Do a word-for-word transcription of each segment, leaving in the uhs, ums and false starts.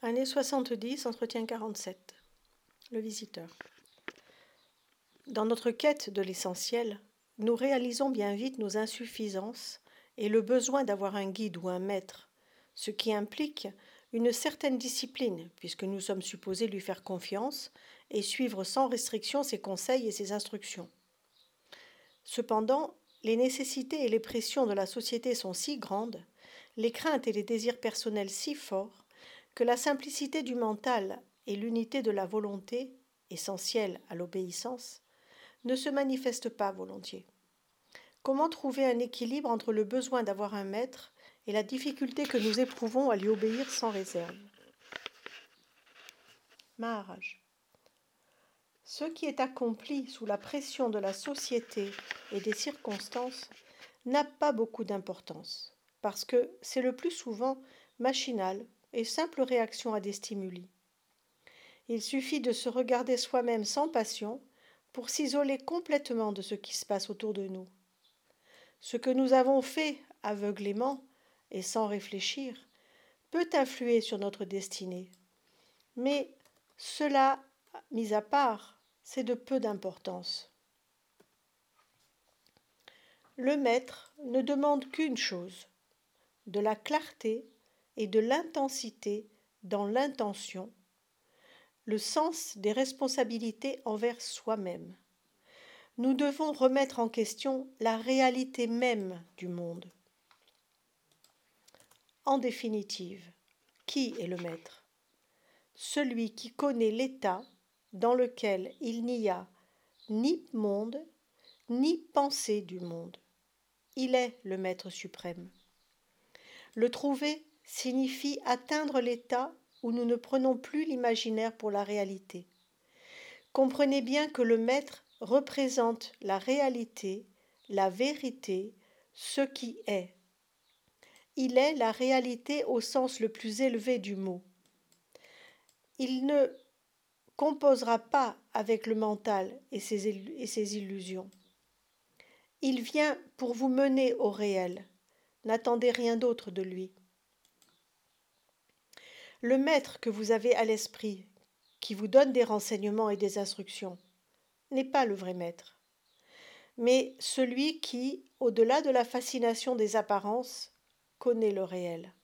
Année soixante-dix, entretien quarante-sept. Le visiteur. Dans notre quête de l'essentiel, nous réalisons bien vite nos insuffisances et le besoin d'avoir un guide ou un maître, ce qui implique une certaine discipline, puisque nous sommes supposés lui faire confiance et suivre sans restriction ses conseils et ses instructions. Cependant, les nécessités et les pressions de la société sont si grandes, les craintes et les désirs personnels si forts, que la simplicité du mental et l'unité de la volonté, essentielle à l'obéissance, ne se manifestent pas volontiers. Comment trouver un équilibre entre le besoin d'avoir un maître et la difficulté que nous éprouvons à lui obéir sans réserve? Maharaj. Ce qui est accompli sous la pression de la société et des circonstances n'a pas beaucoup d'importance, parce que c'est le plus souvent machinal et simple réaction à des stimuli. Il suffit de se regarder soi-même sans passion pour s'isoler complètement de ce qui se passe autour de nous. Ce que nous avons fait aveuglément et sans réfléchir peut influer sur notre destinée. Mais cela, mis à part, c'est de peu d'importance. Le maître ne demande qu'une chose, de la clarté et de l'intensité dans l'intention, le sens des responsabilités envers soi-même. Nous devons remettre en question la réalité même du monde. En définitive, qui est le maître? Celui qui connaît l'état dans lequel il n'y a ni monde, ni pensée du monde. Il est le maître suprême. Le trouver signifie atteindre l'état où nous ne prenons plus l'imaginaire pour la réalité. Comprenez bien que le maître représente la réalité, la vérité, ce qui est. Il est la réalité au sens le plus élevé du mot. Il ne composera pas avec le mental et ses, et ses illusions. Il vient pour vous mener au réel. N'attendez rien d'autre de lui. Le maître que vous avez à l'esprit, qui vous donne des renseignements et des instructions, n'est pas le vrai maître, mais celui qui, au-delà de la fascination des apparences, connaît le réel.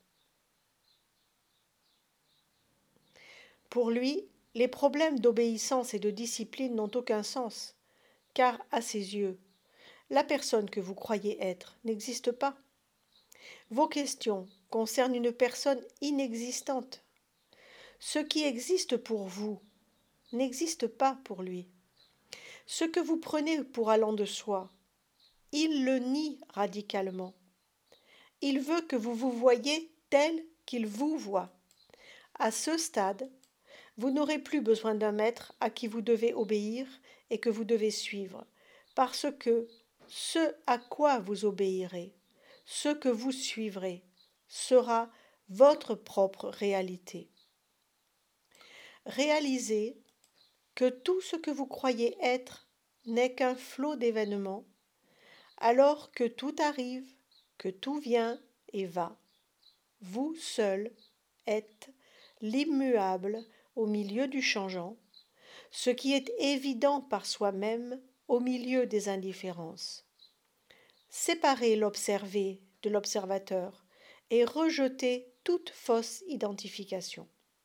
Pour lui, les problèmes d'obéissance et de discipline n'ont aucun sens, car, à ses yeux, la personne que vous croyez être n'existe pas. Vos questions concernent une personne inexistante. Ce qui existe pour vous n'existe pas pour lui. Ce que vous prenez pour allant de soi, il le nie radicalement. Il veut que vous vous voyiez tel qu'il vous voit. À ce stade, vous n'aurez plus besoin d'un maître à qui vous devez obéir et que vous devez suivre, parce que ce à quoi vous obéirez, ce que vous suivrez, sera votre propre réalité. Réalisez que tout ce que vous croyez être n'est qu'un flot d'événements, alors que tout arrive, que tout vient et va. Vous seul êtes l'immuable au milieu du changeant, ce qui est évident par soi-même au milieu des indifférences. Séparez l'observé de l'observateur et rejetez toute fausse identification.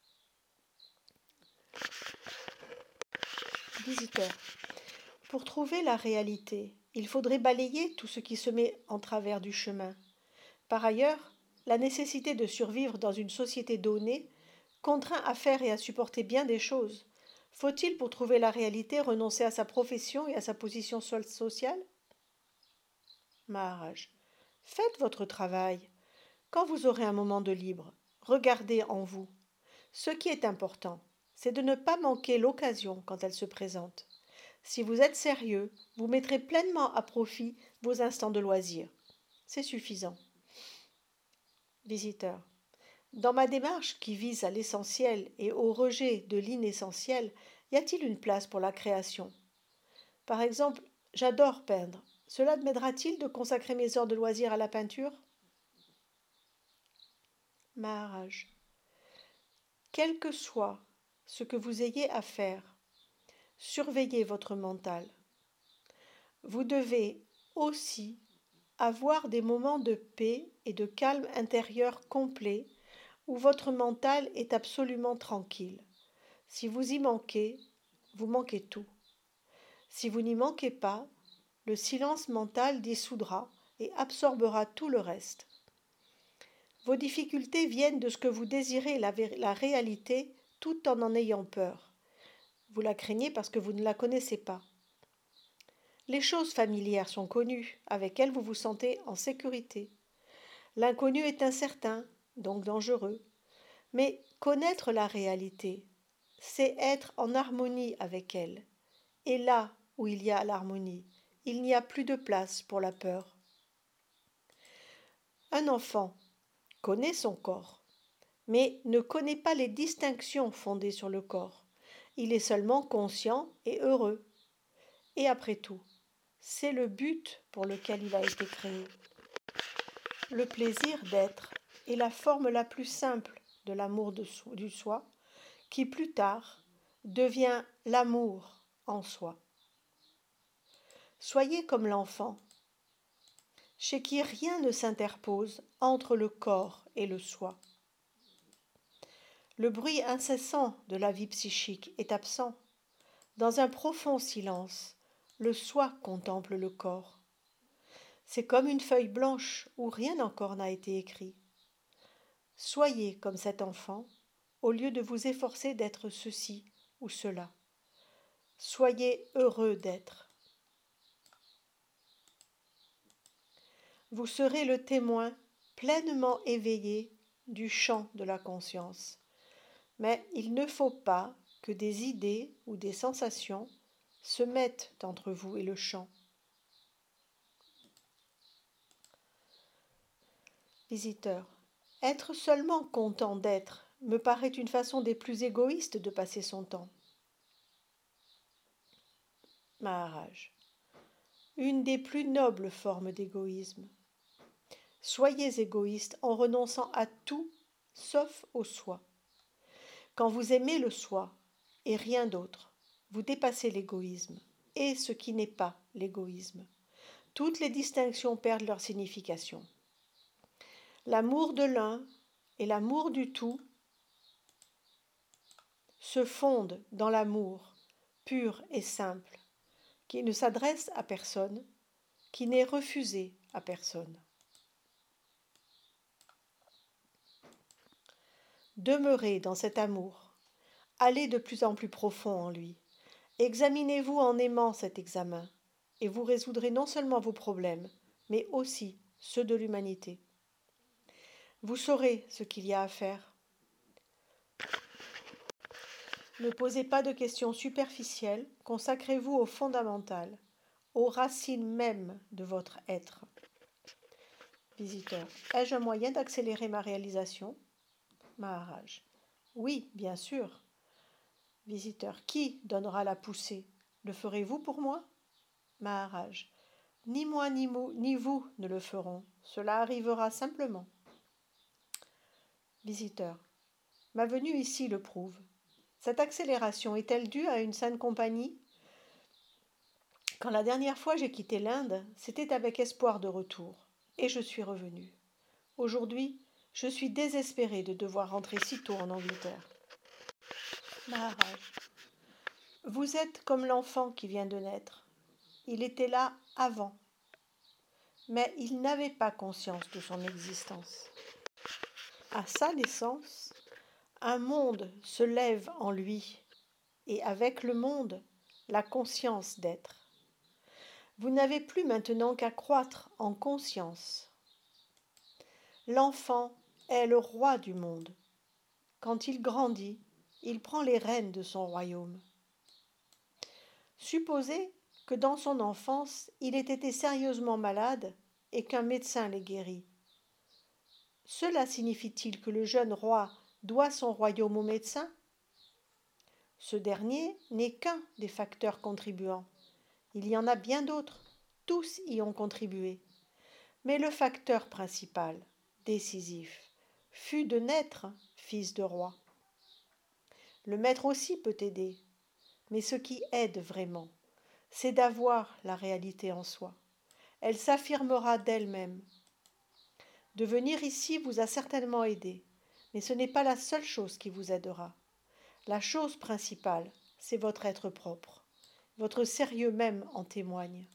Visiteur. Pour trouver la réalité, il faudrait balayer tout ce qui se met en travers du chemin. Par ailleurs, la nécessité de survivre dans une société donnée contraint à faire et à supporter bien des choses. Faut-il, pour trouver la réalité, renoncer à sa profession et à sa position sociale? Maharaj. Faites votre travail. Quand vous aurez un moment de libre, regardez en vous. Ce qui est important, c'est de ne pas manquer l'occasion quand elle se présente. Si vous êtes sérieux, vous mettrez pleinement à profit vos instants de loisir. C'est suffisant. Visiteur. Dans ma démarche qui vise à l'essentiel et au rejet de l'inessentiel, y a-t-il une place pour la création? Par exemple, j'adore peindre. Cela m'aidera-t-il de consacrer mes heures de loisir à la peinture? Maharaj. Quel que soit ce que vous ayez à faire, surveillez votre mental. Vous devez aussi avoir des moments de paix et de calme intérieur complet où votre mental est absolument tranquille. Si vous y manquez, vous manquez tout. Si vous n'y manquez pas, le silence mental dissoudra et absorbera tout le reste. Vos difficultés viennent de ce que vous désirez la, vé- la réalité tout en en ayant peur. Vous la craignez parce que vous ne la connaissez pas. Les choses familières sont connues, avec elles vous vous sentez en sécurité. L'inconnu est incertain, donc dangereux. Mais connaître la réalité, c'est être en harmonie avec elle. Et là où il y a l'harmonie, il n'y a plus de place pour la peur. Un enfant connaît son corps, mais ne connaît pas les distinctions fondées sur le corps. Il est seulement conscient et heureux. Et après tout, c'est le but pour lequel il a été créé. Le plaisir d'être est la forme la plus simple de l'amour de so- du soi, qui plus tard devient l'amour en soi. Soyez comme l'enfant, chez qui rien ne s'interpose entre le corps et le soi. Le bruit incessant de la vie psychique est absent. Dans un profond silence, le soi contemple le corps. C'est comme une feuille blanche où rien encore n'a été écrit. Soyez comme cet enfant, au lieu de vous efforcer d'être ceci ou cela. Soyez heureux d'être. Vous serez le témoin pleinement éveillé du champ de la conscience. Mais il ne faut pas que des idées ou des sensations se mettent entre vous et le champ. Visiteur, être seulement content d'être me paraît une façon des plus égoïstes de passer son temps. Maharaj, une des plus nobles formes d'égoïsme. Soyez égoïste en renonçant à tout sauf au soi. Quand vous aimez le soi et rien d'autre, vous dépassez l'égoïsme et ce qui n'est pas l'égoïsme. Toutes les distinctions perdent leur signification. L'amour de l'un et l'amour du tout se fondent dans l'amour pur et simple, qui ne s'adresse à personne, qui n'est refusé à personne. Demeurez dans cet amour, allez de plus en plus profond en lui. Examinez-vous en aimant cet examen, et vous résoudrez non seulement vos problèmes, mais aussi ceux de l'humanité. Vous saurez ce qu'il y a à faire. Ne posez pas de questions superficielles, consacrez-vous au fondamental, aux racines mêmes de votre être. Visiteur, ai-je un moyen d'accélérer ma réalisation? Maharaj, oui, bien sûr. Visiteur, qui donnera la poussée? Le ferez-vous pour moi? Maharaj, ni moi ni, mo- ni vous ne le ferons, cela arrivera simplement. Visiteur, ma venue ici le prouve. Cette accélération est-elle due à une sainte compagnie? Quand la dernière fois j'ai quitté l'Inde, c'était avec espoir de retour, et je suis revenu. Aujourd'hui, je suis désespéré de devoir rentrer si tôt en Angleterre. Maharaj, vous êtes comme l'enfant qui vient de naître. Il était là avant, mais il n'avait pas conscience de son existence. À sa naissance, un monde se lève en lui, et avec le monde, la conscience d'être. Vous n'avez plus maintenant qu'à croître en conscience. L'enfant est le roi du monde. Quand il grandit, il prend les rênes de son royaume. Supposez que dans son enfance, il ait été sérieusement malade et qu'un médecin l'ait guéri. Cela signifie-t-il que le jeune roi doit son royaume au médecin? Ce dernier n'est qu'un des facteurs contribuants. Il y en a bien d'autres, tous y ont contribué. Mais le facteur principal, décisif, fut de naître fils de roi. Le maître aussi peut aider, mais ce qui aide vraiment, c'est d'avoir la réalité en soi. Elle s'affirmera d'elle-même. De venir ici vous a certainement aidé, mais ce n'est pas la seule chose qui vous aidera. La chose principale, c'est votre être propre. Votre sérieux même en témoigne.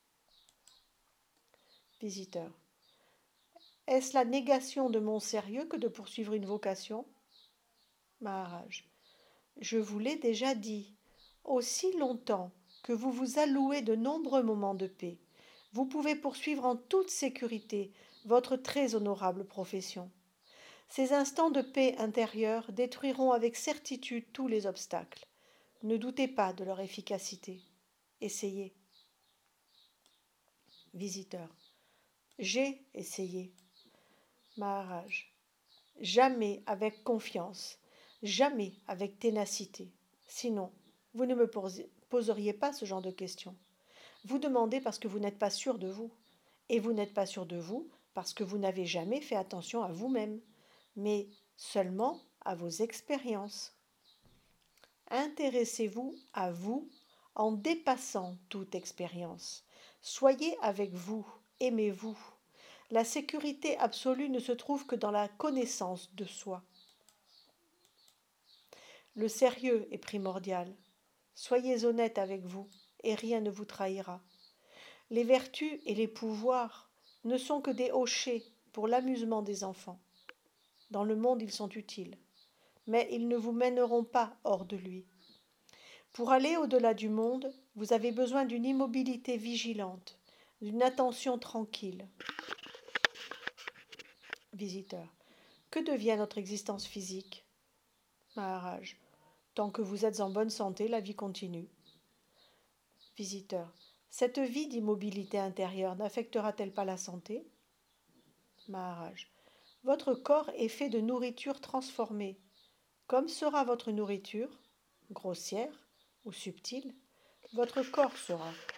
Visiteur. Est-ce la négation de mon sérieux que de poursuivre une vocation? Maharaj. Je vous l'ai déjà dit, aussi longtemps que vous vous allouez de nombreux moments de paix, vous pouvez poursuivre en toute sécurité votre très honorable profession. Ces instants de paix intérieure détruiront avec certitude tous les obstacles. Ne doutez pas de leur efficacité. Essayez. Visiteur. J'ai essayé. Maharaj. Jamais avec confiance, jamais avec ténacité. Sinon, vous ne me poseriez pas ce genre de questions. Vous demandez parce que vous n'êtes pas sûr de vous. Et vous n'êtes pas sûr de vous parce que vous n'avez jamais fait attention à vous-même, mais seulement à vos expériences. Intéressez-vous à vous en dépassant toute expérience. Soyez avec vous, aimez-vous. La sécurité absolue ne se trouve que dans la connaissance de soi. Le sérieux est primordial. Soyez honnête avec vous et rien ne vous trahira. Les vertus et les pouvoirs ne sont que des hochets pour l'amusement des enfants. Dans le monde, ils sont utiles, mais ils ne vous mèneront pas hors de lui. Pour aller au-delà du monde, vous avez besoin d'une immobilité vigilante, d'une attention tranquille. Visiteur. Que devient notre existence physique? Maharaj. Tant que vous êtes en bonne santé, la vie continue. Visiteur. Cette vie d'immobilité intérieure n'affectera-t-elle pas la santé? Maharaj. Votre corps est fait de nourriture transformée. Comme sera votre nourriture, grossière ou subtile, votre corps sera.